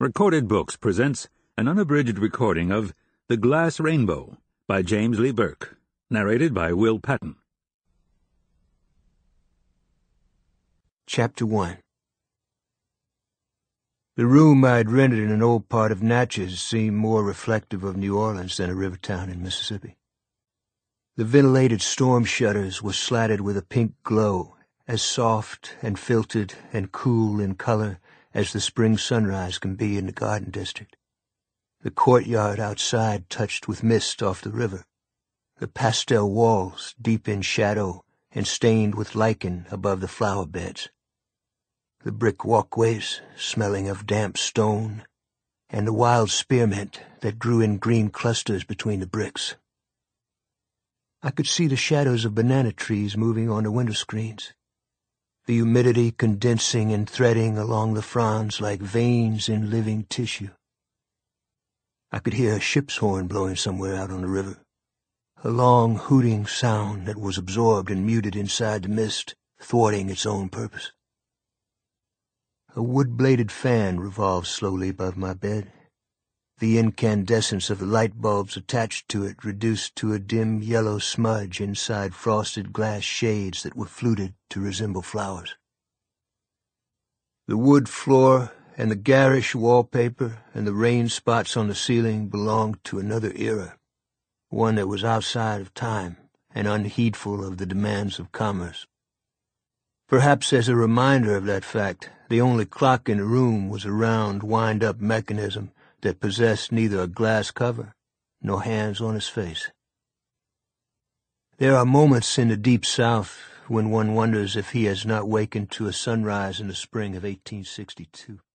Recorded Books presents an unabridged recording of The Glass Rainbow by James Lee Burke, narrated by Will Patton. Chapter 1. The room I'd rented in an old part of Natchez seemed more reflective of New Orleans than a river town in Mississippi. The ventilated storm shutters were slatted with a pink glow, as soft and filtered and cool in color as the spring sunrise can be in the Garden District. The courtyard outside touched with mist off the river. The pastel walls deep in shadow and stained with lichen above the flower beds. The brick walkways smelling of damp stone, and the wild spearmint that grew in green clusters between the bricks. I could see the shadows of banana trees moving on the window screens, the humidity condensing and threading along the fronds like veins in living tissue. I could hear a ship's horn blowing somewhere out on the river, a long hooting sound that was absorbed and muted inside the mist, thwarting its own purpose. A wood-bladed fan revolved slowly above my bed, the incandescence of the light bulbs attached to it reduced to a dim yellow smudge inside frosted glass shades that were fluted to resemble flowers. The wood floor and the garish wallpaper and the rain spots on the ceiling belonged to another era, one that was outside of time and unheedful of the demands of commerce. Perhaps as a reminder of that fact, the only clock in the room was a round, wind-up mechanism that possessed neither a glass cover nor hands on its face. There are moments in the Deep South when one wonders if he has not wakened to a sunrise in the spring of 1862.